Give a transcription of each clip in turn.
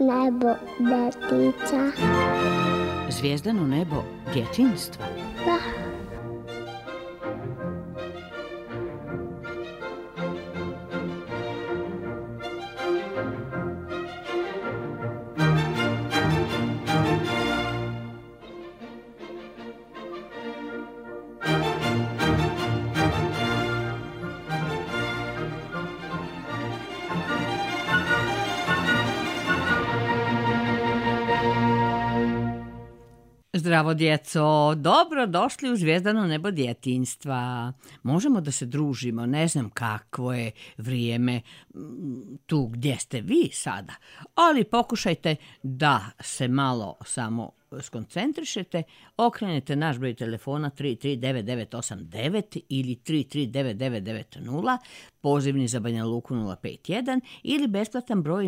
nebo detica. Zvijezdano nebo djetinjstva. Da. Zdravo djeco, dobro došli u Zvijezdano nebo djetinjstva. Možemo da se družimo, ne znam kakvo je vrijeme tu gdje ste vi sada, ali pokušajte da se malo samo skoncentrišete, okrenete naš broj telefona 3399989 ili 3399990, pozivni za Banja Luku 051 ili besplatan broj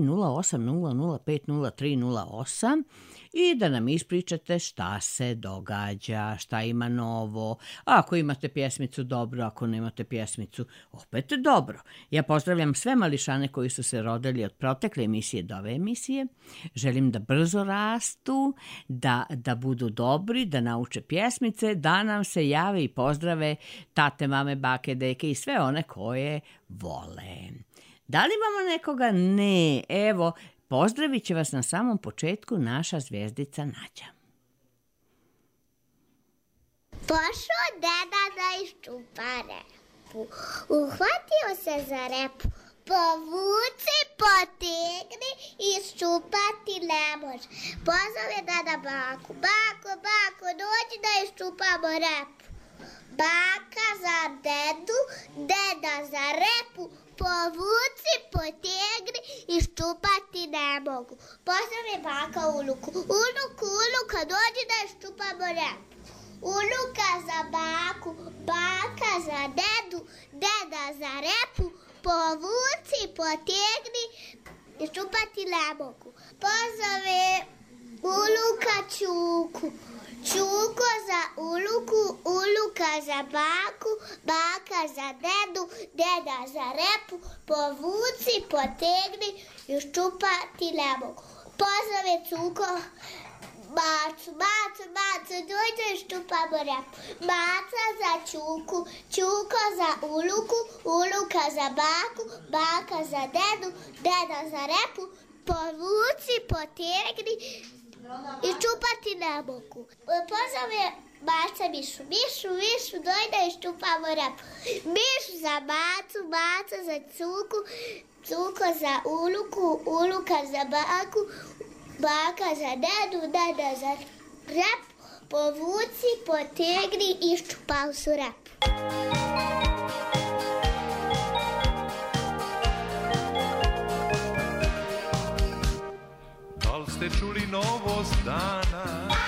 0800503008 i da nam ispričate šta se događa, šta ima novo. Ako imate pjesmicu, dobro, ako nemate pjesmicu, opet dobro. Ja pozdravljam sve mališane koji su se rodili od protekle emisije do ove emisije. Želim da brzo rastu, da budu dobri, da nauče pjesmice, da nam se jave i pozdrave tate, mame, bake, deke i sve one koje vole. Da li imamo nekoga? Ne. Evo, pozdravit će vas na samom početku naša zvijezdica Nađa. Pošao deda da iščupa repu. Uhvatio se za repu. Povuci, potegni, iščupati ne može. Pozvao je deda baku. Bako, bako, dođi da iščupamo repu. Baka za dedu, deda za repu. Povuci, potegni, iščupati ne mogu. Pozvao je baka unuku. Unuka, dođi da iščupamo repu. Unuka za baku, baka za dedu, deda za repu. Povuci, potegni, iščupati ne mogu. Pozove unuka Čuku. Čuko za unuku, unuka za baku, baka za dedu, deda za repu. Povuci, potegni, iščupati ne mogu. Pozove Cuko Macu, dođe iščupamo repu. Maca za Čuku, Čuko za unuku, unuka za baku, baka za dedu, deda za repu. Povuci, potegni, iščupati ne mogu. Pozove Maca Mišu. Mišu, dojde iščupamo repu. Mišu za Macu, Maca za Cuku, Cuko za unuku, unuka za baku, baka za dedu, deda za repu. Povuci, potegni, iščupao su repu. Da li ste čuli novost dana?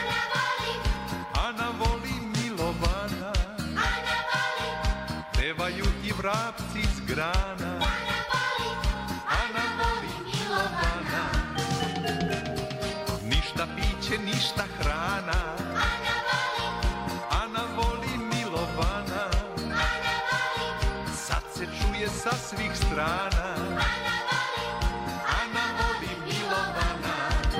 Ana voli Milovana. Pevaju i vrapci s grana. Ana voli Milovana. Ništa piće, ništa hrana. Ana voli Milovana. Sad se čuje sa svih strana. Ana voli Milovana.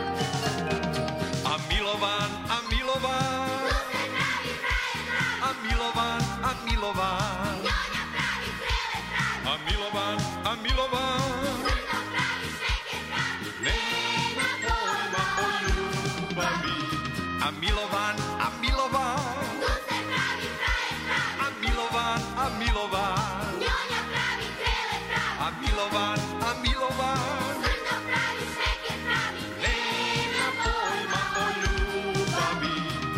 A Milovan, a Milovan. A Milovan, a Milovan. A Milovan, a Milovan. Nema pojma o ljubavi. A Milovan, a Milovan. A Milovan, a Milovan. A Milovan, a Milovan. Nema pojma o ljubavi.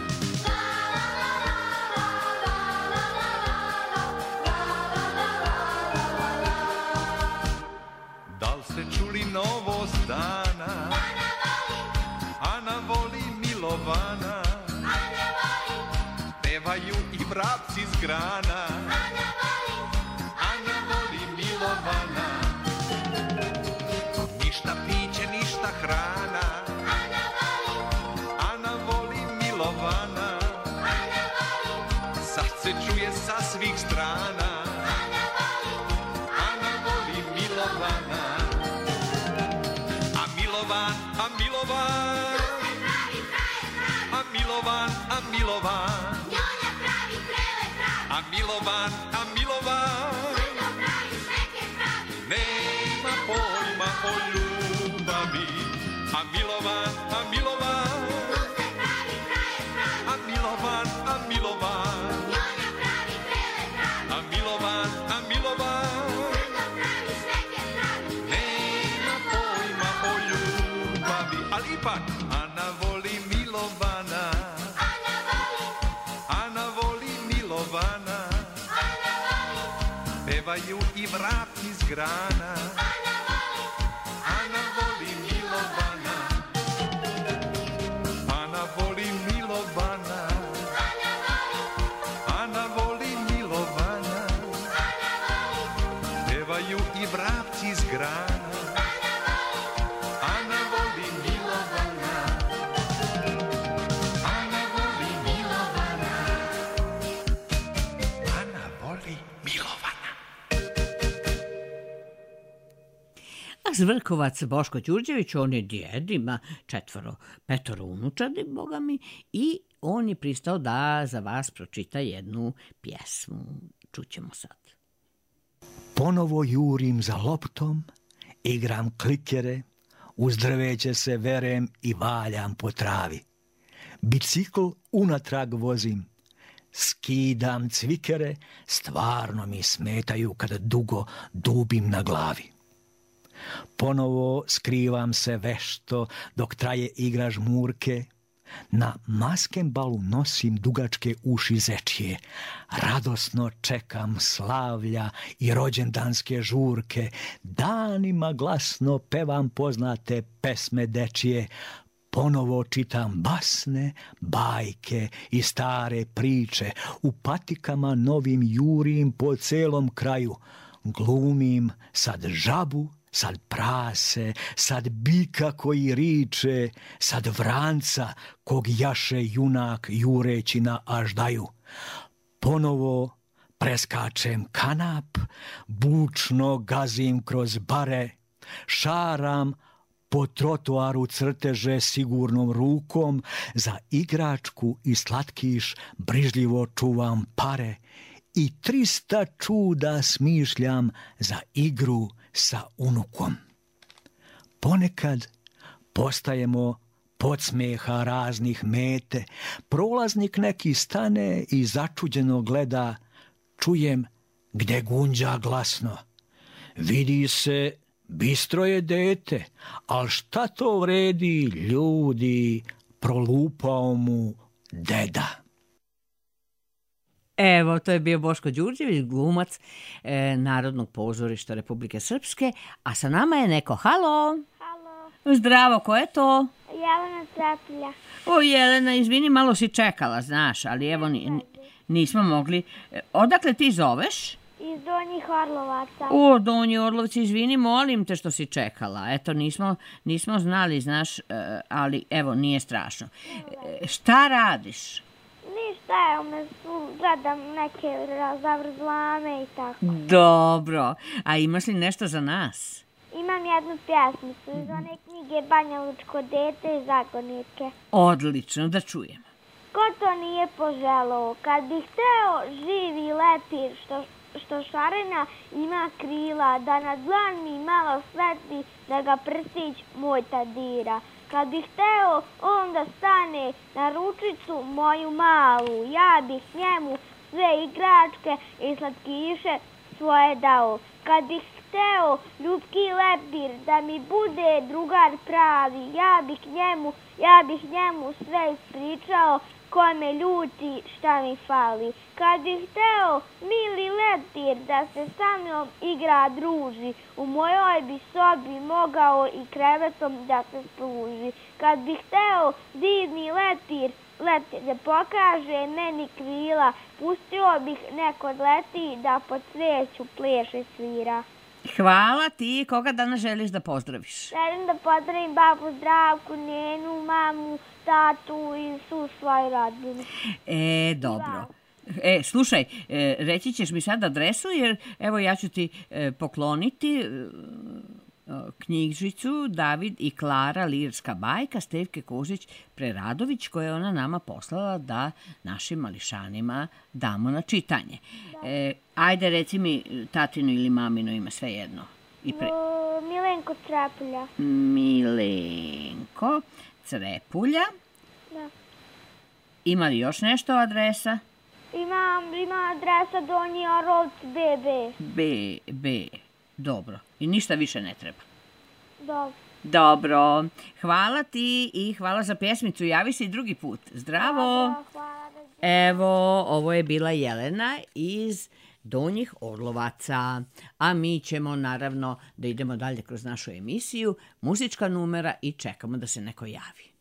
Da li ste čuli novost dana? Ana voli Milovana. Pevaju i vrapci s grana. Ana voli Milovana. Ništa piće, ništa hrana. Ana voli Milovana. Sad se čuje sa svih strana. Ana voli Milovana. A Milovan, a Milovan. Milovan, a Milovan, a Milovan, a Milovan, a Milovan, nema pojma o ljubavi, a Milovan, a Milovan, a Milovan, a Milovan, a Milovan, a Milovan, nema pojma o ljubavi, ali ipak Ana voli Milovana, Ana voli Milovana, pevaju i vrapci s grana, Ana voli Milovana, Ana voli Milovana, Ana voli Milovana, pevaju i vrapci s grana, Ana voli Milovana, Ana voli Milovana, Ana voli Milovana. A Zvrkovac Boško Đurđević, on je djed, ima 5 unučadi, boga mi, i on je pristao da za vas pročita jednu pjesmu. Čućemo sad. Ponovo jurim za loptom, igram klikere, uz drveće se verem i valjam po travi. Bicikl unatrag vozim, skidam cvikere, stvarno mi smetaju kada dugo dubim na glavi. Ponovo skrivam se vešto dok traje igra žmurke, na maskembalu nosim dugačke uši zečije, radosno čekam slavlja i rođendanske žurke, danima glasno pevam poznate pesme dečije, ponovo čitam basne, bajke i stare priče, u patikama novim jurim po celom kraju, glumim sad žabu, sad prase, sad bika koji riče, sad vranca kog jaše junak jureći na aždaju. Ponovo preskačem kanap, bučno gazim kroz bare, šaram po trotoaru crteže sigurnom rukom, za igračku i slatkiš brižljivo čuvam pare i 300 čuda smišljam za igru sa unukom. Ponekad postajemo podsmeha raznih mete, prolaznik neki stane i začuđeno gleda, čujem gde gunđa glasno. Vidi se, bistro je dete, al šta to vredi, ljudi, prolupao mu deda. Evo, to je bio Boško Đurđević, glumac Narodnog pozorišta Republike Srpske, a sa nama je neko. Halo? Halo, Zdravo, ko je to? Jelena Trepilja. O, Jelena, izvini, malo si čekala, znaš, ali evo nismo mogli. Odakle ti zoveš? Iz Donjih Orlovaca. O, Donji Orlovci, izvini, molim te što si čekala. Eto, nismo znali, znaš, ali evo, nije strašno. Šta radiš? Ništa, evo me gledam neke zavrzlame i tako. Dobro. A imaš li nešto za nas? Imam jednu pjesmicu iz one knjige Banja Lučko dete i Zagornike. Odlično, da čujem. Ko to nije poželao, kad bi hteo živi lepir što šarena ima krila, da na dlan mi malo svetli, da ga prstić moj tadira. Kad bi hteo on da stane na ručicu moju malu, ja bih njemu sve igračke i slatkiše svoje dao. Kad bih hteo ljubki lepir da mi bude drugar pravi, ja bih njemu sve ispričao, ko me ljuti, šta mi fali. Kad bih hteo mili lepir da se sa mnom igra, druži, u mojoj bi sobi mogao i krevetom da se služi. Kad bih hteo divni lepir da pokaže meni krila, pustio bih neko leti da pod cveću pleše svira. Hvala ti. Koga danas želiš da pozdraviš? Želim da pozdravim babu Zdravku, njenu mamu, tatu i svu svoju rodbinu. Dobro. Slušaj, reći ćeš mi sad adresu, jer evo ja ću ti pokloniti knjižicu David i Klara lirska bajka Stevke Kožić-Preradović, koje je ona nama poslala da našim mališanima damo na čitanje. Ajde, reci mi tatino ili mamino ime, sve jedno. Milenko Crepulja. Milenko Crepulja. Da. Ima li još nešto adresa? Ima adresa Donji Orovci BB. Dobro. I ništa više ne treba. Dobro. Hvala ti i hvala za pjesmicu. Javi se i drugi put. Zdravo. Hvala. Evo, ovo je bila Jelena iz Donjih Orlovaca. A mi ćemo naravno da idemo dalje kroz našu emisiju. Muzička numera i čekamo da se neko javi.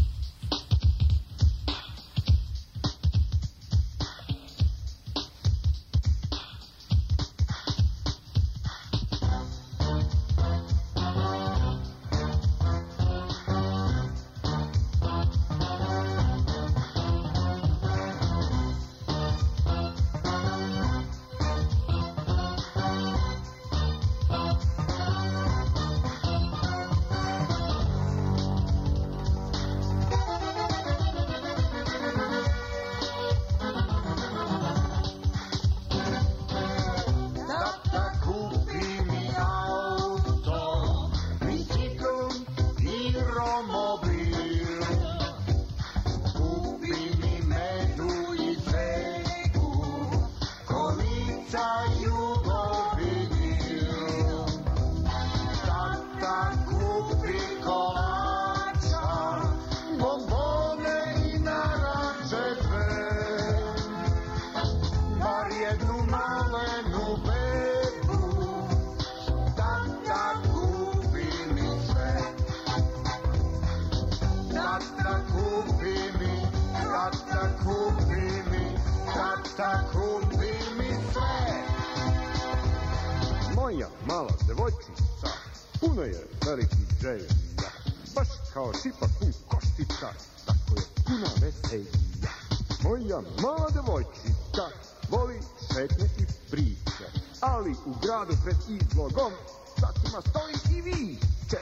Moja mala devojčica, puno je velikih želja, baš kao šipak u koštica, tako je puna veselja. Moja mala devojčica voli šetnje i priče, ali u gradu pred izlogom satima stoji i viče.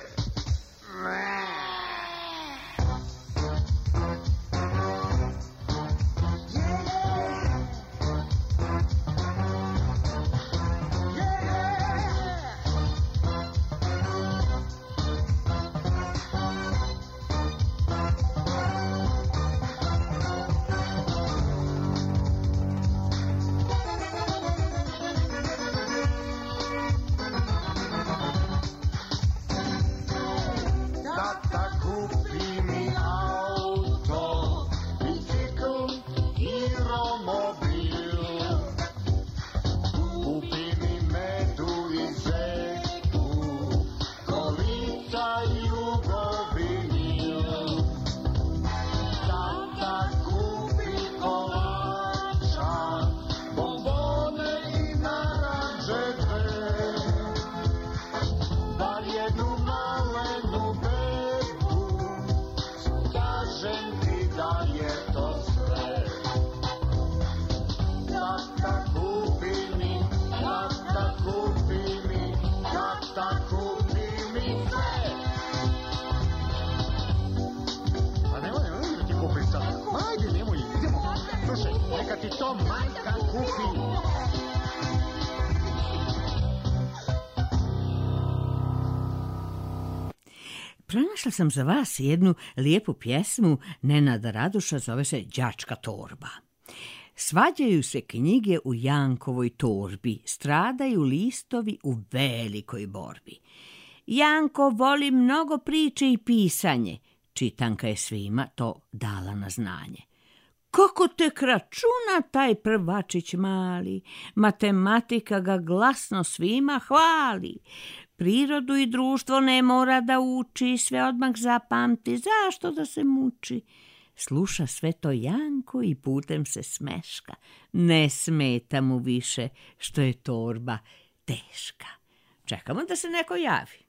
Pronašla sam za vas jednu lijepu pjesmu Nenada Raduša, zove se Đačka torba. Svađaju se knjige u Jankovoj torbi, stradaju listovi u velikoj borbi. Janko voli mnogo priče i pisanje, čitanka je svima to dala na znanje. Kako tek računa taj prvačić mali, matematika ga glasno svima hvali. Prirodu i društvo ne mora da uči, sve odmah zapamti, zašto da se muči? Sluša sve to Janko i putem se smeška. Ne smeta mu više što je torba teška. Čekamo da se neko javi.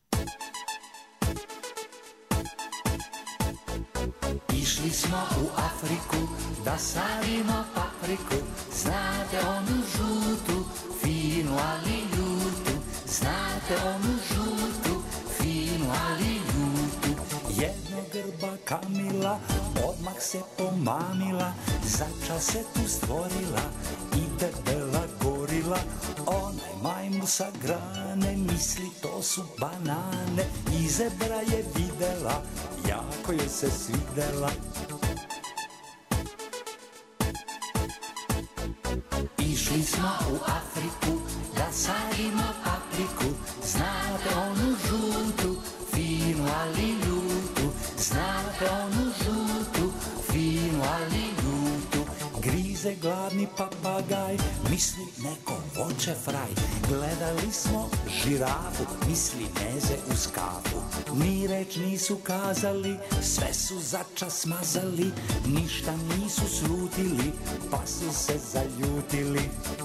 Išli smo u Afriku da sadimo papriku, znate onu žutu, finu ali ljutu, znate onu žutu, Grba Kamila odmah se pomamila, začas se tu stvorila i debela gorila. Onaj majmun sa grane misli to su banane i zebra je videla, jako je se svidela. Išli smo u Afriku da sadimo papriku, znate onu žutu, finu ali ljutu, znate onu žutu, finu ali ljutu. Grize gladni papagaj, misli neko voće fraj. Gledali smo žirafu, misli meze uz kafu. Ni reč nisu kazali, sve su začas smazali. Ništa nisu slutili, pa su se zaljutili.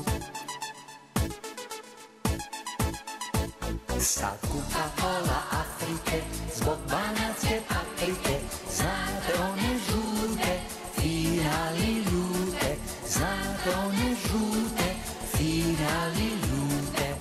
Sad kuka pola Afrike, zbog banatske paprike. Znate one žute, fine ali ljute. Znate one žute, fine ali ljute.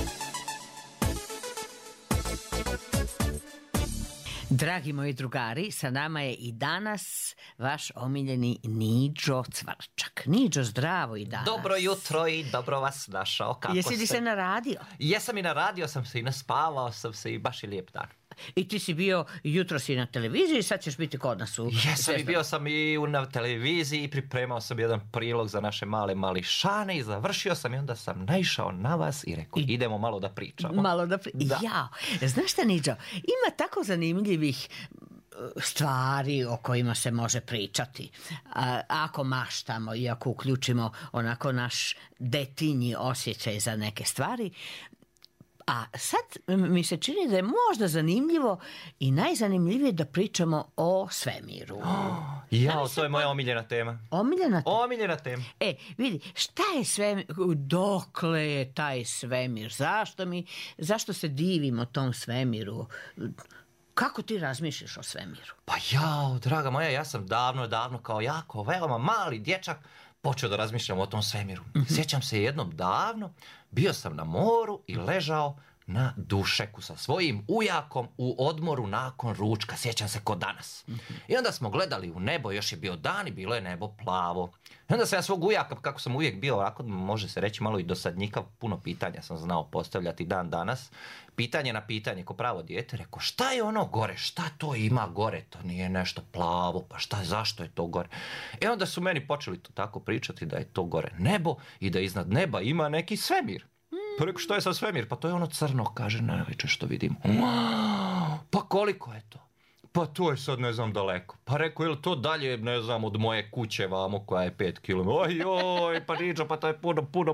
Dragi moji drugari, sa nama je i danas vaš omiljeni Niđo Cvrčak. Niđo, zdravo i danas. Dobro jutro i dobro vas našao. Kako Jesi li se naradio? Jesam i naradio sam se i naspavao sam se i baš je lijep dan. I ti si bio jutro si na televiziji, sad ćeš biti kod nas u Jesam i bio sam i na televiziji i pripremao sam jedan prilog za naše male mališane i završio sam i onda sam naišao na vas i rekao idemo malo da pričamo. Da. Jao, znaš šta, Niđo, ima tako zanimljivih stvari o kojima se može pričati. Ako maštamo i ako uključimo onako naš detinji osjećaj za neke stvari. A sad mi se čini da je možda zanimljivo i najzanimljivije da pričamo o svemiru. Jao, to je moja omiljena tema. Omiljena tema. Vidi, šta je svemir? Dokle je taj svemir? Zašto se divimo tom svemiru? Kako ti razmišljaš o svemiru? Pa jao, draga moja, ja sam davno kao jako veoma mali dječak počeo da razmišljam o tom svemiru. Sjećam se jednom davno, bio sam na moru i ležao na dušeku sa svojim ujakom u odmoru nakon ručka, sjećam se ko danas. I onda smo gledali u nebo, još je bio dan i bilo je nebo plavo. I onda sam ja svog ujaka, kako sam uvijek bio ovako, može se reći malo i dosadnjikav, puno pitanja sam znao postavljati dan danas. Pitanje na pitanje, ko pravo dijete, rekao šta je ono gore, šta to ima gore, to nije nešto plavo, pa zašto je to gore? I onda su meni počeli to tako pričati da je to gore nebo i da iznad neba ima neki svemir. Pa rekao, što je sa svemir? Pa to je ono crno, kaže najveće što vidimo. Pa koliko je to? Pa to je sad ne znam daleko. Pa rekao, je li to dalje, ne znam, od moje kuće vamo koja je 5 km? Ojoj, pa Niđo, pa to je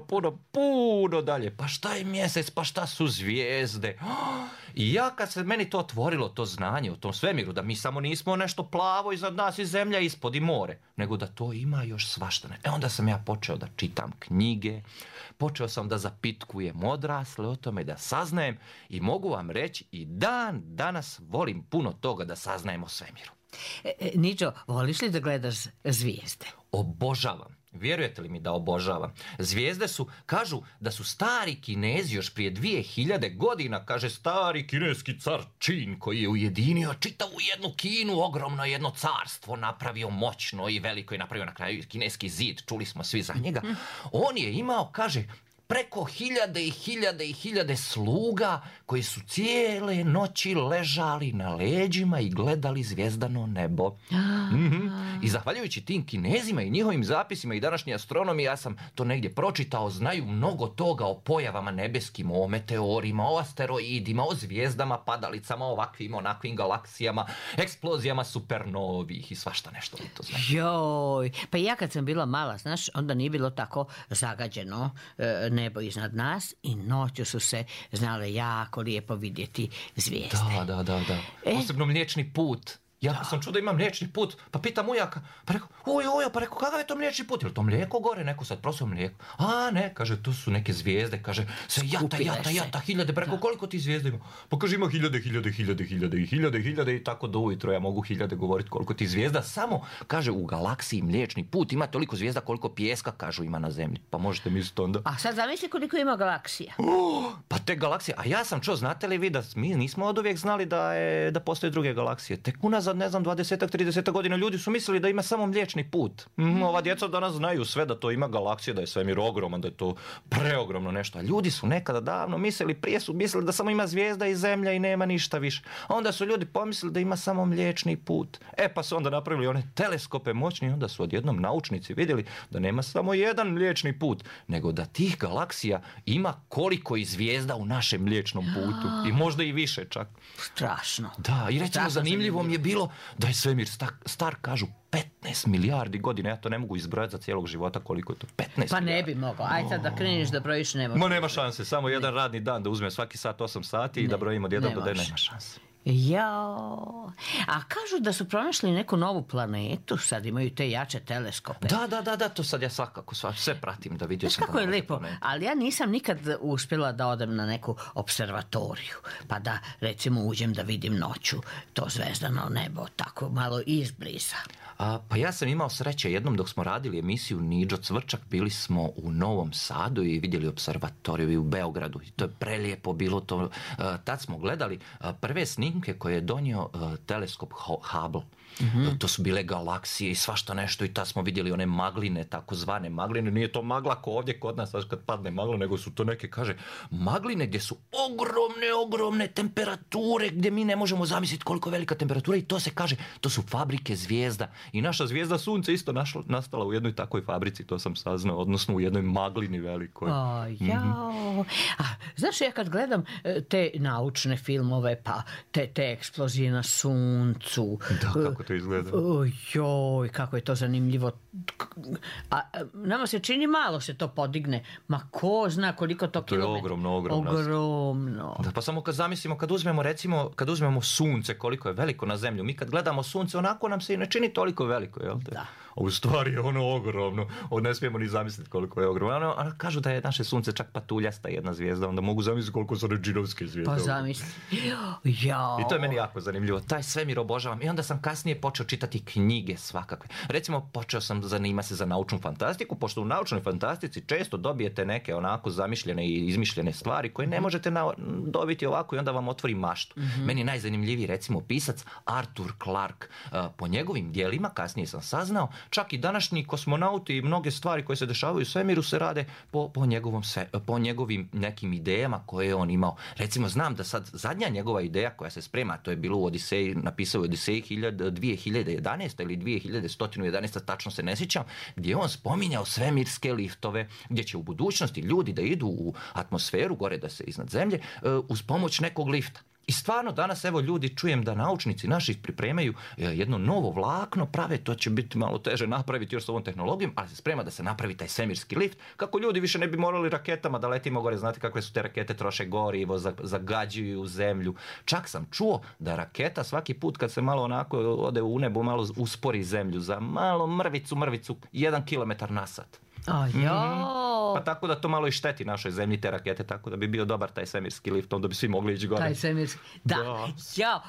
puno dalje. Pa šta je mjesec, pa šta su zvijezde? I ja kad se meni to otvorilo, to znanje o tom svemiru, da mi samo nismo nešto plavo iznad nas i zemlja ispod i more, nego da to ima još svašta. Onda sam ja počeo da čitam knjige, počeo sam da zapitkujem odrasle o tome, da saznajem i mogu vam reći i dan danas volim puno toga da saznajem o svemiru. Niđo, voliš li da gledaš zvijezde? Obožavam. Vjerujete li mi da obožavam? Zvijezde kažu da su stari Kinezi još prije 2000 godina, kaže stari kineski car Čin, koji je ujedinio čitavu jednu Kinu, ogromno jedno carstvo, napravio moćno i veliko i napravio na kraju kineski zid, čuli smo svi za njega. On je imao, kaže, preko hiljade sluga koji su cijele noći ležali na leđima i gledali zvijezdano nebo. I zahvaljujući tim Kinezima i njihovim zapisima i današnji astronomi, ja sam to negdje pročitao, znaju mnogo toga o pojavama nebeskim, o meteorima, o asteroidima, o zvijezdama, padalicama, ovakvim, onakvim galaksijama, eksplozijama supernovih i svašta nešto li to znaju. Joj, pa ja kad sam bila mala, znaš, onda nije bilo tako zagađeno nebo iznad nas i noću su se znale jako lijepo vidjeti zvijezde. Da. Posebno Mliječni put. Ja sam čuo da ima Mliječni put, pa pitam ujaka, pa rekao, kakav je to Mliječni put? Je li to mlijeko gore? Neko sad prosio mlijeko. A ne, kaže, to su neke zvijezde, kaže, se jata, hiljade, pa rekao, koliko ti zvijezde ima? Pa kaže, ima hiljade i tako do ujutro ja mogu hiljade govoriti koliko ti zvijezda. Samo, kaže, u galaksiji Mliječni put ima toliko zvijezda koliko pijeska, kažu, ima na zemlji. Pa možete misliti onda. A sad zamisli koliko ima galaksija. Pa te galaksije, a ja sam znate li vi da mi nismo od uvijek znali da postoje druge galaksije. Tek unazad unazad, ne znam, 20-30 godina ljudi su mislili da ima samo Mliječni put. Ova djeca danas znaju sve da to ima galaksija, da je svemir ogroman, da je to preogromno nešto. A ljudi su nekada davno mislili, prije su mislili da samo ima zvijezda i zemlja i nema ništa više. A onda su ljudi pomislili da ima samo Mliječni put. Pa su onda napravili one teleskope moćni i onda su odjednom naučnici vidjeli da nema samo jedan Mliječni put, nego da tih galaksija ima koliko i zvijezda u našem Mliječnom putu. I možda i više čak. Strašno. Da, i recimo Strašno zanimljivo mi je bilo da je svemir star, kažu, 15 milijardi godina. Ja to ne mogu izbrojati za cijelog života koliko je to. 15 Pa ne milijardi. bi mogao. Aj sad da kreneš da brojiš, ne može. Ma nema šanse, samo jedan radni dan da uzmem svaki sat 8 sati i da brojimo od 1 ne do 9, može. nema šanse. Jao. A kažu da su pronašli neku novu planetu, sad imaju te jače teleskope. Da, to sad ja svakako sve pratim da vidio Znaš sam. kako je da lijepo, planetu. ali ja nisam nikad uspjela da odem na neku observatoriju, pa da recimo uđem da vidim noću to zvezdano nebo, tako malo izbliza. Pa ja sam imao sreće jednom dok smo radili emisiju Niđo Cvrčak, bili smo u Novom Sadu i vidjeli observatoriju i u Beogradu i to je prelijepo bilo to. Tad smo gledali prve snimke koje je donio teleskop Hubble. To su bile galaksije i svašta nešto i tad smo vidjeli one magline, takozvane magline. Nije to magla ko ovdje kod nas, znaš, kad padne magla, nego su to neke, kaže, magline gdje su ogromne temperature, gdje mi ne možemo zamisliti koliko je velika temperatura i to se kaže, to su fabrike zvijezda. I naša zvijezda Sunce isto nastala u jednoj takvoj fabrici, to sam saznao, odnosno u jednoj maglini velikoj. Jao. A, znaš, ja kad gledam te naučne filmove, pa te eksplozije na Suncu. Da, kako to izgleda. Joj, kako je to zanimljivo. A nama se čini malo se to podigne. Ma ko zna koliko to kilometra. To je ogromno. Da, pa samo kad zamislimo, kad uzmemo Sunce, koliko je veliko na Zemlju, mi kad gledamo Sunce, onako nam se i ne čini toliko veliko, jel te? Da. A u stvari je ono ogromno. Ne smijemo ni zamisliti koliko je ogromno. A kažu da je naše Sunce čak patuljasta jedna zvijezda, onda mogu zamisliti koliko su ređinovske zvijezde. Pa zamisli. Jao. I to je meni jako zanimljivo. Taj svemir obožavam. I onda sam kasnije počeo čitati knjige svakakve. Recimo, počeo sam zanimati se za naučnu fantastiku, pošto u naučnoj fantastici često dobijete neke onako zamišljene i izmišljene stvari koje ne možete dobiti ovako i onda vam otvori maštu. Meni je najzanimljiviji recimo pisac Arthur Clarke. Po njegovim dijelima, kasnije sam saznao, čak i današnji kosmonauti i mnoge stvari koje se dešavaju u svemiru se rade po njegovim nekim idejama koje je on imao. Recimo, znam da sad zadnja njegova ideja koja se sprema, to je bilo u Odiseji, napisao u Odiseji 2011. ili 2111. tačno se ne sjećam, gdje je on spominjao svemirske liftove, gdje će u budućnosti ljudi da idu u atmosferu gore, da se iznad zemlje, uz pomoć nekog lifta. I stvarno danas, evo, ljudi, čujem da naučnici naši pripremaju jedno novo vlakno, prave, to će biti malo teže napraviti još s ovom tehnologijom, ali se sprema da se napravi taj svemirski lift, kako ljudi više ne bi morali raketama da letimo gore, znate kakve su te rakete, troše gorivo, zagađuju zemlju. Čak sam čuo da raketa svaki put kad se malo onako ode u nebo, malo uspori zemlju za malo mrvicu, 1 kilometar na sat. Pa tako da to malo i šteti našoj zemlji, te rakete, tako da bi bio dobar taj svemirski lift, onda bi svi mogli ići gore. Taj svemirski, da. Jao,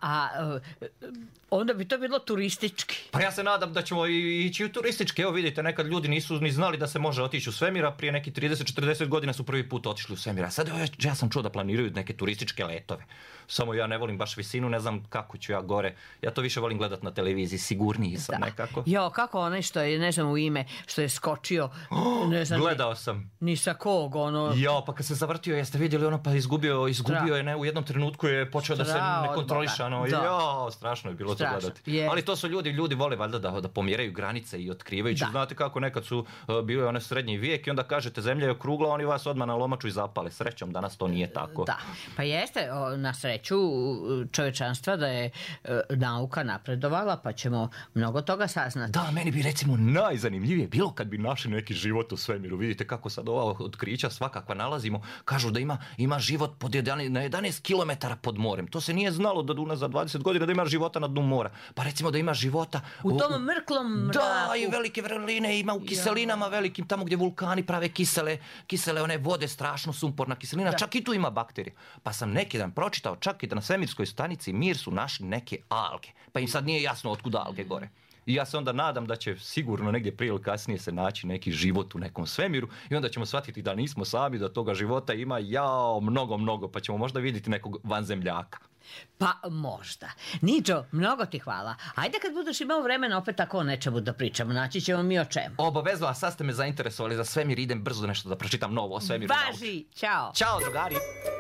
onda bi to bilo turistički. Pa ja se nadam da ćemo ići u turistički. Evo vidite, nekad ljudi nisu ni znali da se može otići u svemir, a prije neki 30-40 godina su prvi put otišli u svemir. A sad ja sam čuo da planiraju neke turističke letove. Samo ja ne volim baš visinu, ne znam kako ću ja gore. Ja to više volim gledat na televiziji, sigurniji sam nekako. Jo, kako onaj što je, ne znam u ime, što je skočio, ne znam. Gledao sam. Ni sa kog, ono. Jo, pa kad se zavrtio, jeste vidjeli ono, pa izgubio je, ne, u jednom trenutku je počeo da se ne kontroliše, ono, jo, strašno je bilo to gledati. Ali to su ljudi vole valjda da pomjeraju granice i otkrivajući. Znate kako nekad su bio je onaj srednji vijek i onda kažete zemlja je okrugla, oni vas odmah na lomaču i zapale. Srećom, danas to nije tako. Da, pa jeste, na sreću čovječanstva da je nauka napredovala, pa ćemo mnogo toga saznati. Da, meni bi recimo najzanimljivije bilo kad bi našli neki život u svemiru. Vidite kako sad ova otkrića svakakva nalazimo. Kažu da ima život na 11 km pod morem. To se nije znalo da unazad 20 godina da ima života na dnu mora. Pa recimo da ima života u tom mrklom mraku. Da, i velike vrline ima u kiselinama velikim, tamo gdje vulkani prave kisele one vode, strašno sumporna kiselina. Čak i tu ima bakterije. Pa sam neki dan pročitao čak i da na svemirskoj stanici Mir su našli neke alge. Pa im sad nije jasno otkuda alge gore. I ja se onda nadam da će sigurno negdje prije ili kasnije se naći neki život u nekom svemiru i onda ćemo shvatiti da nismo sami, da toga života ima mnogo, pa ćemo možda vidjeti nekog vanzemljaka. Pa možda. Niđo, mnogo ti hvala. Ajde kad budeš imao vremena opet tako o nečemu da pričamo. Naći ćemo mi o čemu. Obavezno, a sad ste me zainteresovali za svemir. Idem brzo nešto da pročitam novo o svemiru. Važi, ćao. Ćao, drugari.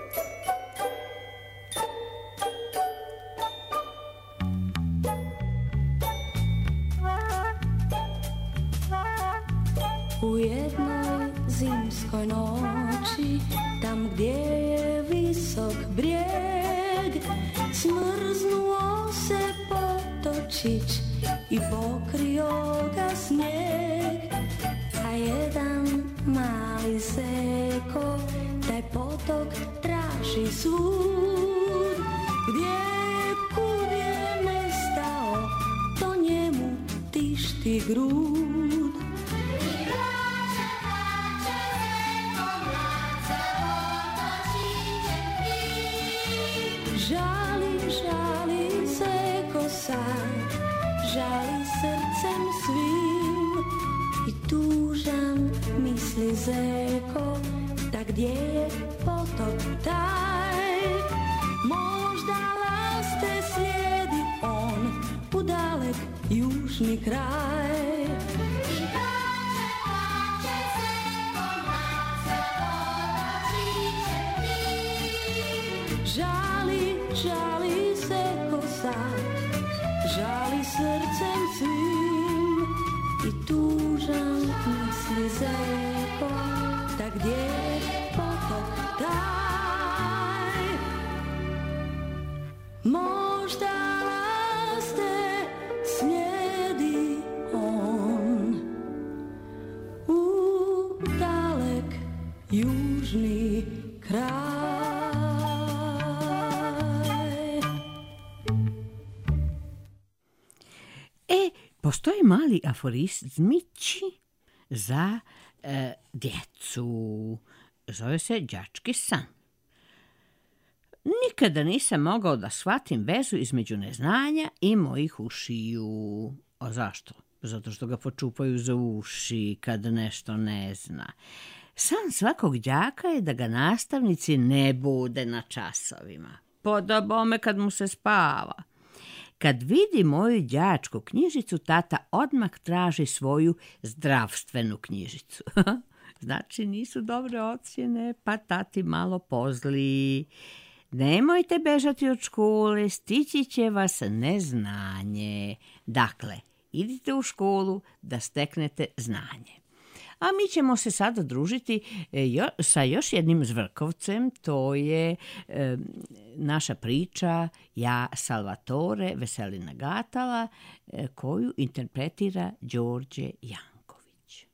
U jednoj zimskoj noći, tam gdje je visok brijeg, smrznuo se potočić i pokrio ga snijeg. A jedan mali zeko taj potok traži svud, gdje kud je nestao, to njemu tišti grud. Žali zeko sad, žali srcem svim i tužan misli zeko, da gdje je potok taj, možda laste slijedi on u dalek južni kraj. Žali zeko sad, žali srcem svim i tužan misli zeko, da gdje je potok taj, možda laste slijedi on u dalek južni kraj. Postoji mali aforizmići za djecu. Zove se đački san. Nikada nisam mogao da shvatim vezu između neznanja i mojih ušiju. A zašto? Zato što ga počupaju za uši kad nešto ne zna. San svakog đaka je da ga nastavnici ne bude na časovima. Podobome kad mu se spava. Kad vidi moju đačku knjižicu, tata odmah traži svoju zdravstvenu knjižicu. Znači nisu dobre ocjene, pa tati malo pozli. Nemojte bežati od škole, stići će vas neznanje. Dakle, idite u školu da steknete znanje. A mi ćemo se sada družiti sa još jednim zvrkovcem, to je naša priča Ja Salvatore Veselina Gatala, koju interpretira Đorđe Janković.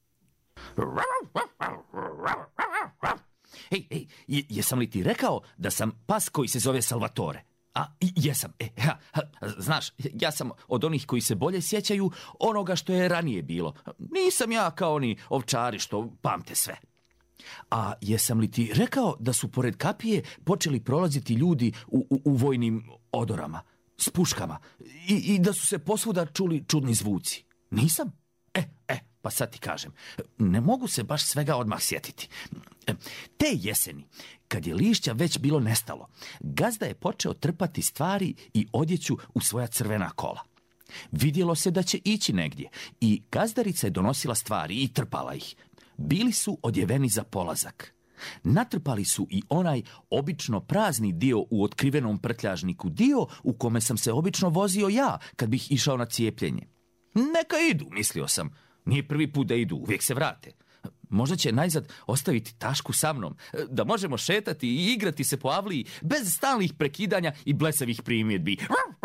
Hej, jesam li ti rekao da sam pas koji se zove Salvatore? Jesam. Znaš, ja sam od onih koji se bolje sjećaju onoga što je ranije bilo. Nisam ja kao oni ovčari što pamte sve. A jesam li ti rekao da su pored kapije počeli prolaziti ljudi u vojnim odorama, s puškama i da su se posvuda čuli čudni zvuci? Nisam? Pa sad ti kažem, ne mogu se baš svega odmah sjetiti. Te jeseni, kad je lišća već bilo nestalo, gazda je počeo trpati stvari i odjeću u svoja crvena kola. Vidjelo se da će ići negdje i gazdarica je donosila stvari i trpala ih. Bili su odjeveni za polazak. Natrpali su i onaj obično prazni dio u otkrivenom prtljažniku, dio u kome sam se obično vozio ja kad bih išao na cijepljenje. Neka idu, mislio sam. Nije prvi put da idu, uvijek se vrate. Možda će najzad ostaviti tašku sa mnom, da možemo šetati i igrati se po avliji bez stalnih prekidanja i blesavih primjedbi.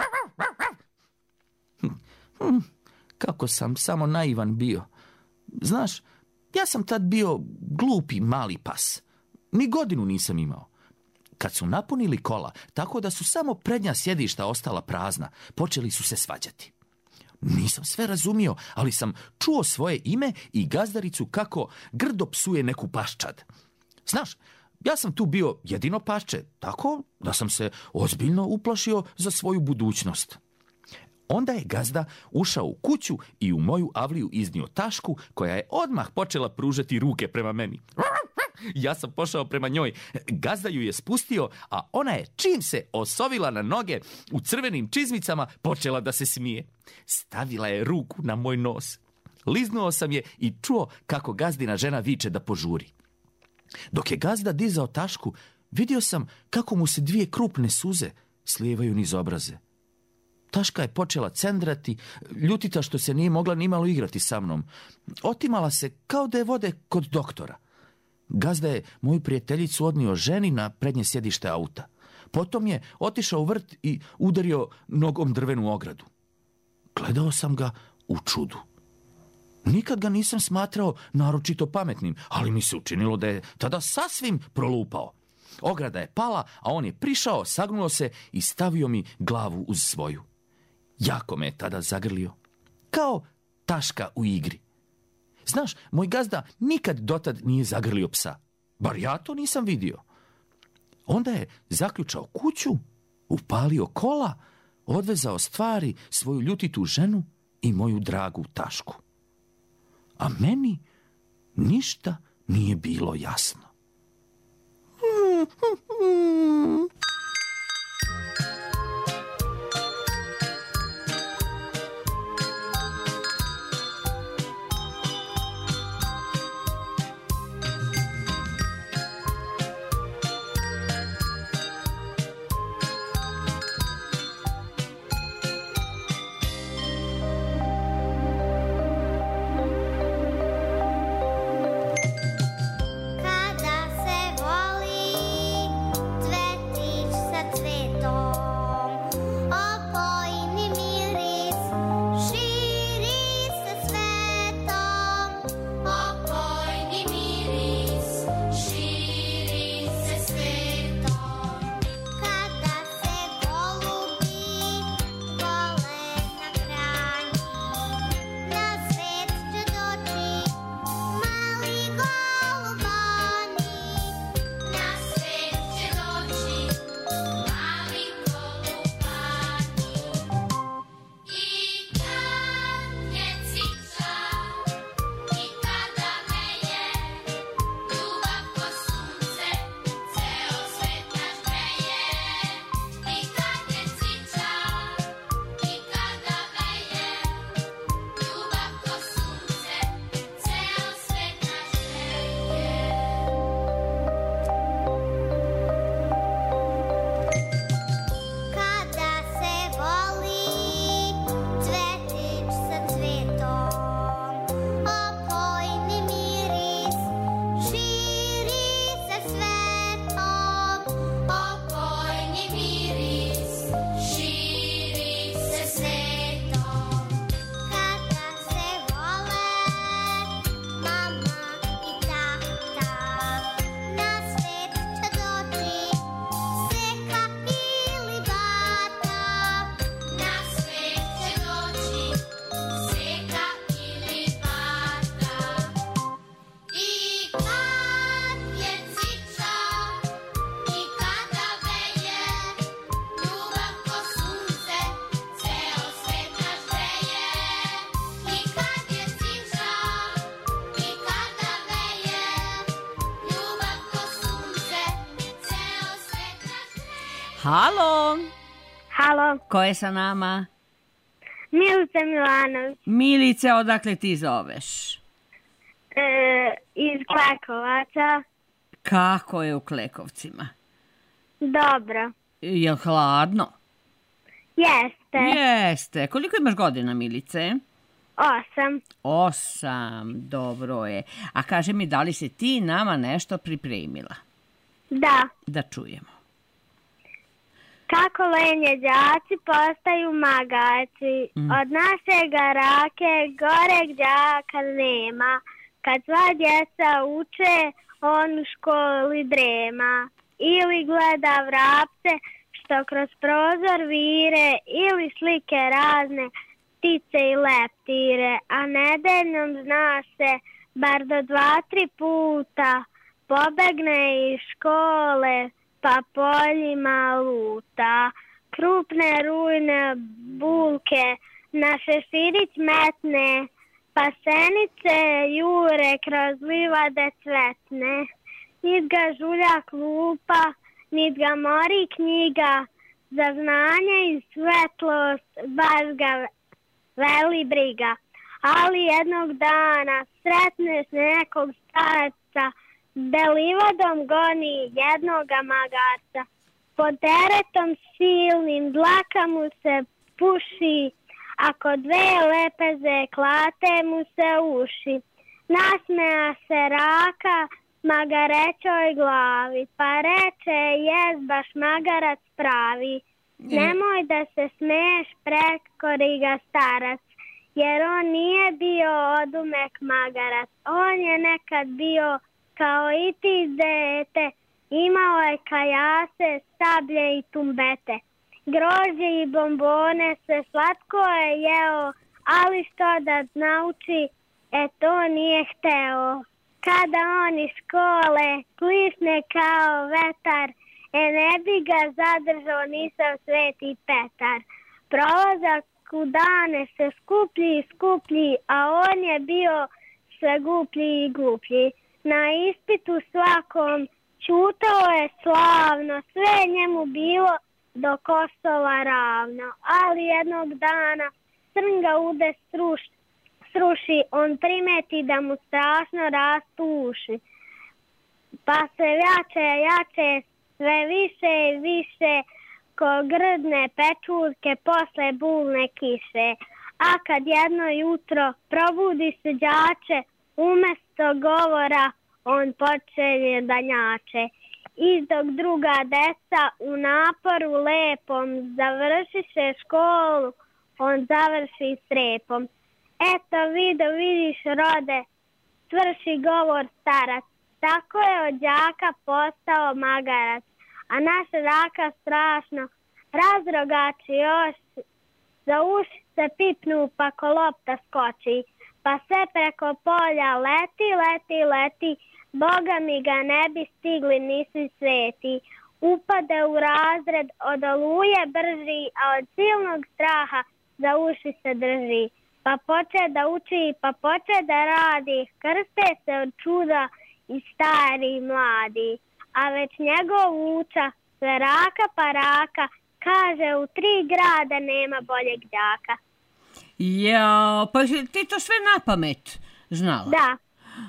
Kako sam samo naivan bio. Znaš, ja sam tad bio glupi mali pas. Ni godinu nisam imao. Kad su napunili kola, tako da su samo prednja sjedišta ostala prazna, počeli su se svađati. Nisam sve razumio, ali sam čuo svoje ime i gazdaricu kako grdo psuje neku paščad. Znaš, ja sam tu bio jedino pašče, tako da sam se ozbiljno uplašio za svoju budućnost. Onda je gazda ušao u kuću i u moju avliju iznio tašku koja je odmah počela pružati ruke prema meni. Ja sam pošao prema njoj. Gazda ju je spustio, a ona je, čim se osovila na noge u crvenim čizmicama, počela da se smije. Stavila je ruku na moj nos. Liznuo sam je i čuo kako gazdina žena viče da požuri. Dok je gazda dizao tašku, vidio sam kako mu se 2 krupne suze slijevaju niz obraze. Taška je počela cendrati, ljutita što se nije mogla nimalo igrati sa mnom. Otimala se kao da je vode kod doktora. Gazda je moju prijateljicu odnio ženi na prednje sjedište auta. Potom je otišao u vrt i udario nogom drvenu ogradu. Gledao sam ga u čudu. Nikad ga nisam smatrao naročito pametnim, ali mi se učinilo da je tada sasvim prolupao. Ograda je pala, a on je prišao, sagnuo se i stavio mi glavu uz svoju. Jako me je tada zagrlio. Kao taška u igri. Znaš, moj gazda nikad dotad nije zagrlio psa. Bar ja to nisam vidio. Onda je zaključao kuću, upalio kola, odvezao stvari, svoju ljutitu ženu i moju dragu tašku. A meni ništa nije bilo jasno. Halo, Halo, ko je sa nama? Milica Milanović, Milice, odakle ti zoveš? iz Klekovaca. Kako je u Klekovcima? Dobro, Je li hladno? jeste. Jeste. Koliko imaš godina, Milice? 8. 8, dobro je. A kaži mi, da li si ti nama nešto pripremila? Da. Da čujemo. Kako lenje đaci postaju magaci, od našega rake goreg đaka nema. Kad sva djeca uče, on u školi drema. Ili gleda vrapce što kroz prozor vire, ili slike razne ptice i leptire. A nedeljnom zna se, bar do 2-3 puta, pobegne iz škole, pa poljima luta. Krupne rujne bulke na šeširić metne, pa senice jure kroz livade cvetne. nit ga žulja klupa, nit ga mori knjiga, za znanje i svetlost baš ga veli briga. Ali jednog dana sretneš nekog starca, belivodom goni jednoga magarca. Pod teretom silnim dlaka mu se puši, ako dve lepeze klate mu se uši. Nasmeja se raka magarećoj glavi, pa reče jes baš magarac pravi. Nemoj da se smeješ, prekori ga starac, jer on nije bio odumek magarac. On je nekad bio kao i ti dete, imao je kajase, sablje i tumbete. Grožđe i bombone, sve slatko je jeo, ali što da nauči, to nije hteo. Kada on iz škole klisne kao vetar, ne bi ga zadržao nisam Sveti Petar. Prolazak u dane se skuplji i skuplji, a on je bio sve gluplji i gluplji. Na ispitu svakom čutao je slavno, sve njemu bilo do Kosova ravno. Ali jednog dana crn ga ude sruši, on primeti da mu strašno rastu uši. Pa se jače, sve više i više, ko grdne pečurke posle bulne kiše. A kad jedno jutro probudi se đače, umesto govora on počelje da njače. I dok druga deca u naporu lepom završiše školu, on završi strepom. Eto vidiš rode, svrši govor starac, tako je od đaka postao magarac. A naša raka strašno razrogači još, za uši se pipnu pa ko lopta skoči. Pa sve preko polja leti, Boga mi ga ne bi stigli ni svi sveti. Upade u razred, od oluje brži, a od silnog straha za uši se drži. Pa poče da uči, pa poče da radi, krste se od čuda i stari i mladi. A već njegov uča, sve raka pa raka, kaže u 3 grada nema boljeg đaka. Ja, pa ti to sve na pamet znala? Da.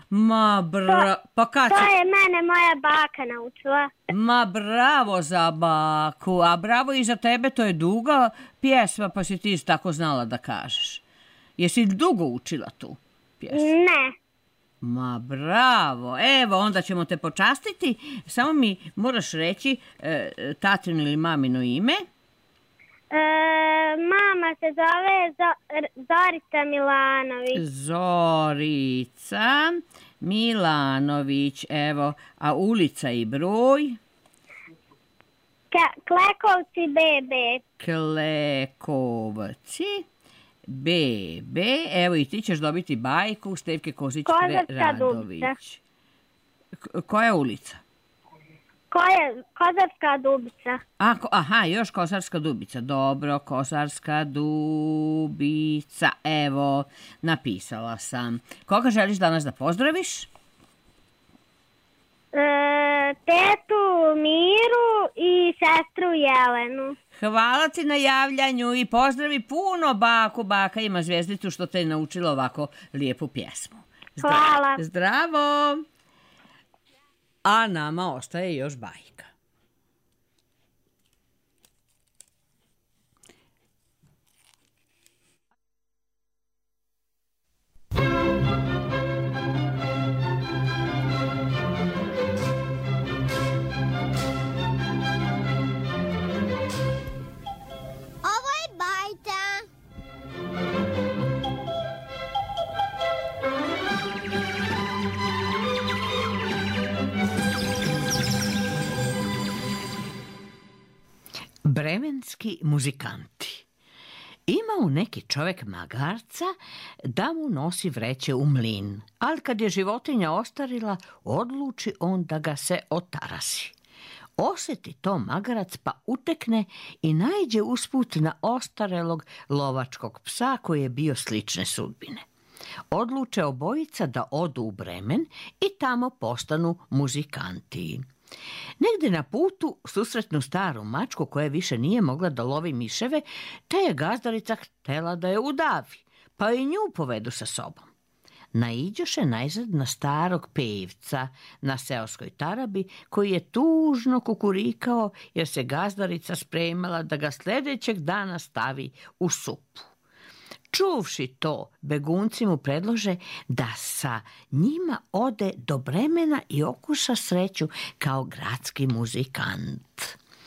To je mene moja baka naučila. Ma bravo za baku, a bravo i za tebe, to je duga pjesma, pa si ti tako znala da kažeš. Jesi dugo učila tu pjesmu? Ne. Ma bravo, evo onda ćemo te počastiti, samo mi moraš reći tatino ili mamino ime. Mama se zove Zorica Milanović. Zorica Milanović, evo, a ulica i broj? Klekovci BB. Klekovci BB, evo i ti ćeš dobiti bajku Stevke Kozić-Radović. Koja ulica? Kozarska Dubica. Aha, još Kozarska Dubica. Dobro, Kozarska Dubica. Evo, napisala sam. Koga želiš danas da pozdraviš? Tetu Miru i sestru Jelenu. Hvala ti na javljanju i pozdravi puno baku. Baka ima zvjezdicu što te je naučila ovako lijepu pjesmu. Hvala. Zdravo. A nama ostaje još bajka. Ovo je bajta. Bremenski muzikanti. Ima u neki čovjek magarca da mu nosi vreće u mlin, ali kad je životinja ostarila, odluči on da ga se otarasi. Osjeti to magarac pa utekne i naiđe usput na ostarelog lovačkog psa koji je bio slične sudbine. Odluče obojica da odu u Bremen i tamo postanu muzikanti. Negde na putu susretnu staru mačku koja više nije mogla da lovi miševe, te je gazdarica htela da je udavi, pa i nju povedu sa sobom. Naiđoše najzad na starog pevca na seoskoj tarabi koji je tužno kukurikao jer se gazdarica spremala da ga sljedećeg dana stavi u supu. Čuvši to, begunci mu predlože da sa njima ode do Bremena i okuša sreću kao gradski muzikant.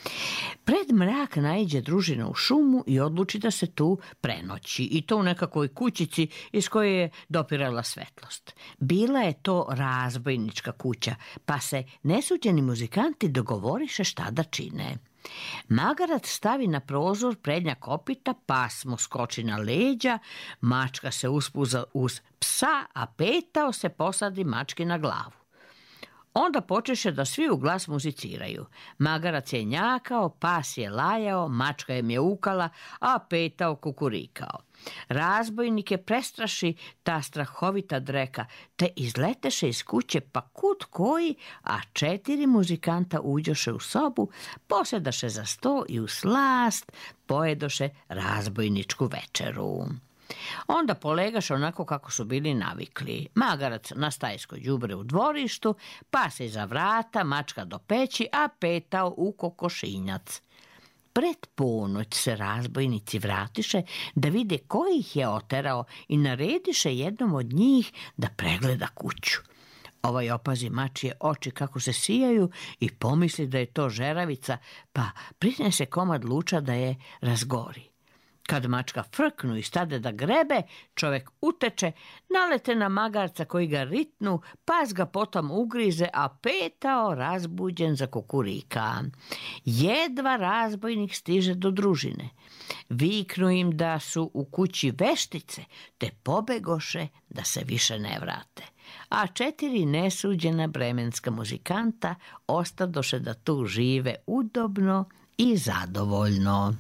Pred mrak naiđe družina u šumu i odluči da se tu prenoći, i to u nekakvoj kućici iz koje je dopirala svetlost. Bila je to razbojnička kuća, pa se nesuđeni muzikanti dogovoriše šta da čine. Magarac stavi na prozor prednja kopita, pas mu skoči na leđa, mačka se uspuza uz psa, a Petao se posadi mački na glavu. Onda počeše da svi u glas muziciraju. Magarac je njakao, pas je lajao, mačka je mjaukala, a Petao kukurikao. Razbojnike prestraši ta strahovita dreka, te izleteše iz kuće pa kud koji, a 4 muzikanta uđoše u sobu, posjedaše za sto i u slast pojedoše razbojničku večeru. Onda polegaše onako kako su bili navikli. Magarac na stajsko đubre u dvorištu, pas iza vrata, mačka do peći, a Petao u kokošinjac. Pred ponoć se razbojnici vratiše da vide ko ih je oterao i narediše jednom od njih da pregleda kuću. Ovaj opazi mačije oči kako se sijaju i pomisli da je to žeravica, pa prinese komad luča da je razgori. Kad mačka frknu i stade da grebe, čovjek uteče, nalete na magarca koji ga ritnu, pas ga potom ugrize, a Petao razbuđen za kukurika. Jedva razbojnik stiže do družine. Viknu im da su u kući veštice, te pobegoše da se više ne vrate. A 4 nesuđena bremenska muzikanta ostadoše da tu žive udobno i zadovoljno.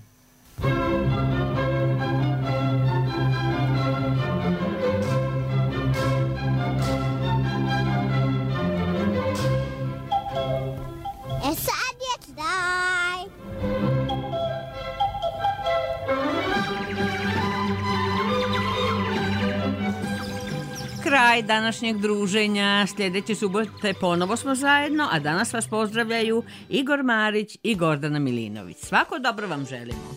Sad je kraj. Kraj današnjeg druženja. Sljedeće subote ponovo smo zajedno, a danas vas pozdravljaju Igor Marić i Gordana Milinović. Svako dobro vam želimo.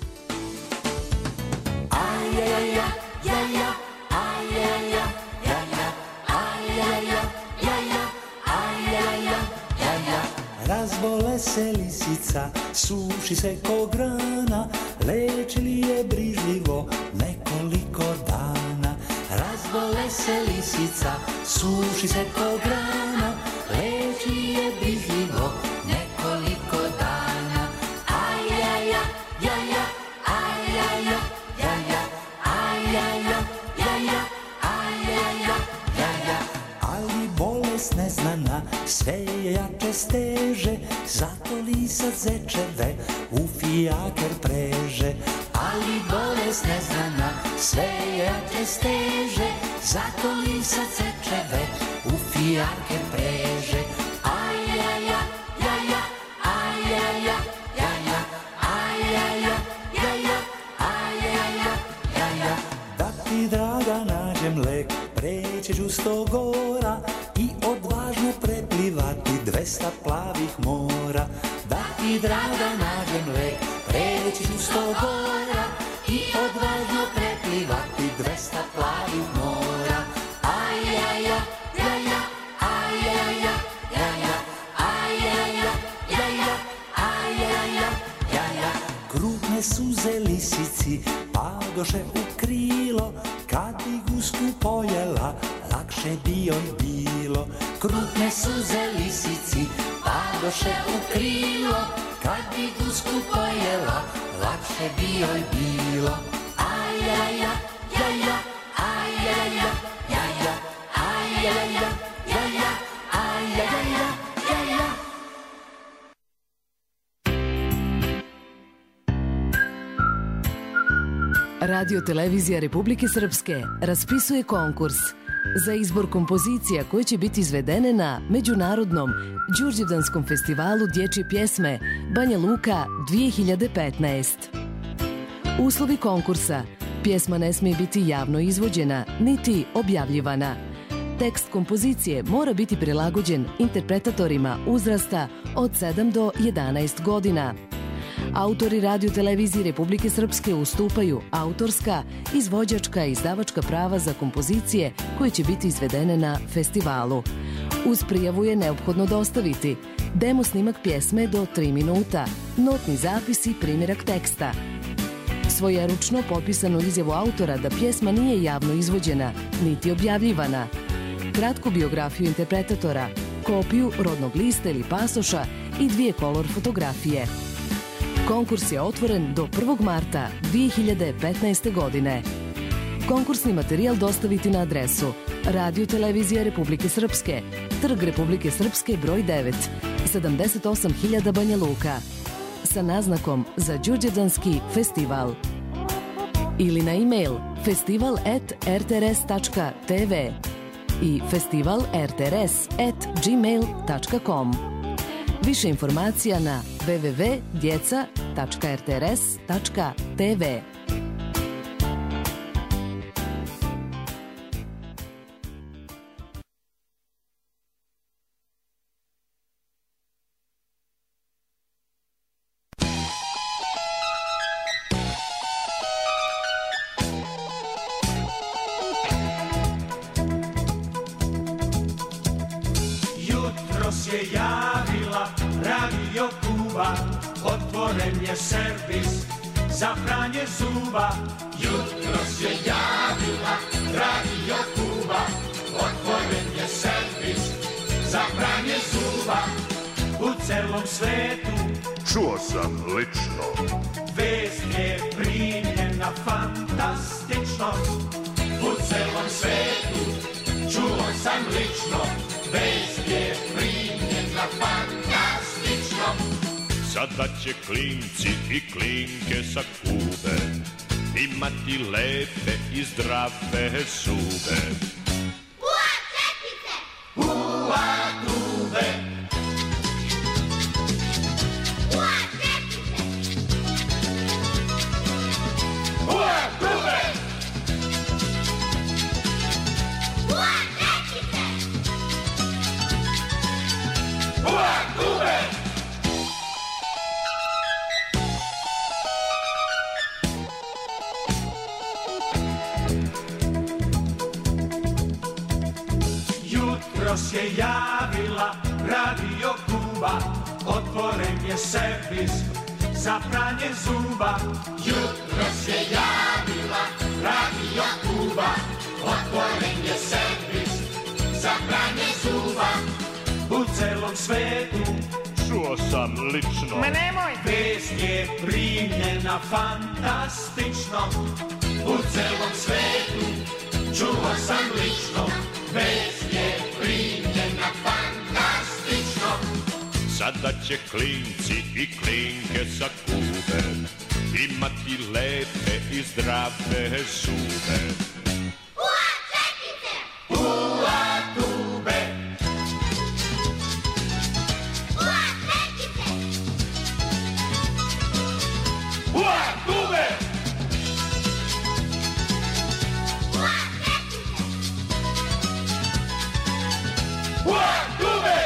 Razbole se lisica, suši se ko grana, leči li je brižljivo nekoliko dana. Razbole se lisica, suši se ko grana, leči li je brižljivo nekoliko dana. Ajaja, jaja, ajaja, jaja, ajaja, jaja, ajaja, jaja. Ali bolest neznana sve je jače steže, zato lisac zečeve u fijaker preže. Ali bolest neznana sve je jače steže, zato lisac zečeve u fijaker preže. Ajaja, jaja, ajaja, jaja, ajaja, jaja, ajaja, jaja. Da ti draga nađem lek, preći ću 100 gora i odvažno preplivati 200 plavih mora. Da ti draga nađem lek, preći ću 100 gora i odvažno preplivati 200 plavih mora. Ajaja, jaja, ajaja, jaja, ajaja, jaja, ajaja, jaja. Krupne suze lisici padoše u krilo, kad bi gusku pojela, lakše bi joj bilo. Krupne suze lisici padoše u krilo, kad bi gusku pojela, lakše bi joj bilo. Ajaja, jaja, ajaja, jaja, ajaja, jaja, ajaja, jaja. Radio Televizija Republike Srpske raspisuje konkurs za izbor kompozicija koje će biti izvedene na Međunarodnom Đurđevdanskom festivalu dječje pjesme Banja Luka 2015. Uslovi konkursa: pjesma ne smije biti javno izvođena niti objavljivana. Tekst kompozicije mora biti prilagođen interpretatorima uzrasta od 7 do 11 godina. Autori Radio-televizije Republike Srpske ustupaju autorska, izvođačka i izdavačka prava za kompozicije koje će biti izvedene na festivalu. Uz prijavu je neophodno dostaviti demo snimak pjesme do 3 minuta, notni zapis i primjerak teksta, svojeručno potpisanu izjavu autora da pjesma nije javno izvođena niti objavljivana, kratku biografiju interpretatora, kopiju rodnog lista ili pasoša i 2 kolor fotografije. Konkurs je otvoren do 1. marta 2015. godine. Konkursni materijal dostaviti na adresu Radio-televizija Republike Srpske, Trg Republike Srpske broj 9, 78.000 Banja Luka, sa naznakom za Đurđevdanski festival. Ili na e-mail festival@rtrs.tv i festivalrtrs@gmail.com. Više informacija na www.djeca.rtrs.tv. Jutros je javila Radio Kuba, otvoren je servis za pranje zuba. Jutros je javila Radio Kuba, otvoren je servis za pranje zuba. U celom svetu čuo sam lično, vest je primljena fantastično. U celom svetu čuo sam lično, vest je primljena fantastično. Sada će klinci i klinke sa Kube imati lepe i zdrave zube. Ua, čekice! Ua, dube! Ua, čekice! Ua, dube! Ua, čekice! Ua, dube! Jutros je javila Radio Kuba, otvoren je servis za pranje zuba. Jutros je javila Radio Kuba, otvoren je servis za pranje zuba. U celom svetu Čuo sam lično, ma nemoj! Vest je primljena fantastično. U celom svetu čuo sam lično, vest je primljena fantastično. sada će klinci i klinke sa Kube imati lepe i zdrave zube. Ua, čekice! Ua, dube! Ua, čekice! Ua, dube! Ua, čekice! Ua, dube!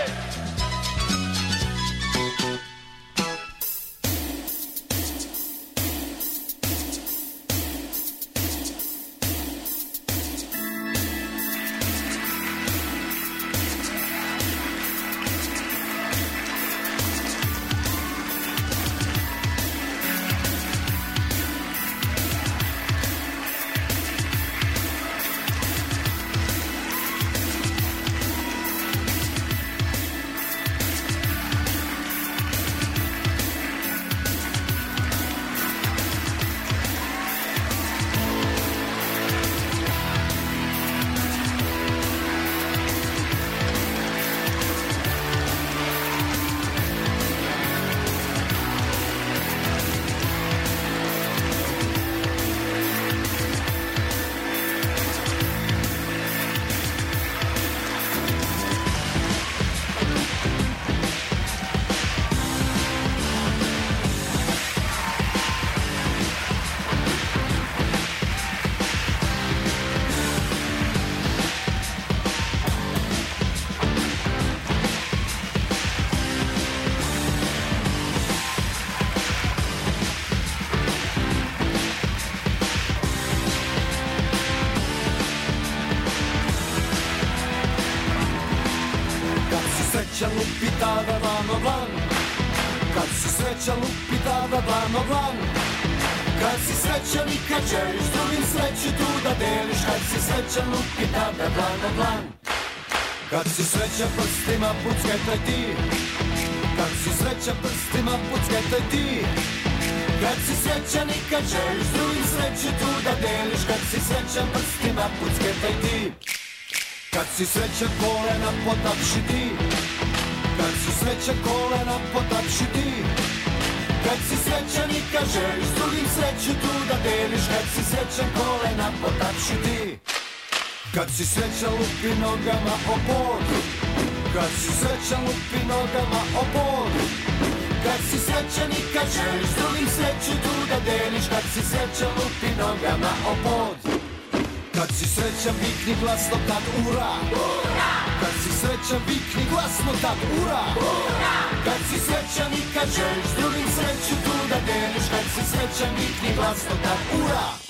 srećan lupi tada dlan o dlan. Kad si srećan i kad želiš drugim sreću tu da deliš. Kad si srećan lupi tada dlan o dlan. Kad si srećan prstima puckaj ti. Kad si srećan prstima puckaj ti. Kad si srećan i kad želiš drugim sreću tu da deliš. Kad si srećan prstima puckaj ti. Kad si srećan kolena potapši ti. Kad si srećan kolena potapši ti. Kad si srećan i kad želiš drugim sreću tu da deliš. Kad si srećan kolena potapši ti. Kad si srećan lupi nogama o pod. Kad si srećan lupi nogama o pod. Kad si srećan i kad želiš drugim sreću tu da deliš. Kad si srećan lupi nogama o pod. Kad si srećan vikni glasno tad ura. Ura! Kad si srećan vikni glasno tad ura. Ura! Kad si srećan i kad želiš drugim sreću tu da deliš. Kad si srećan vikni glasno tad ura.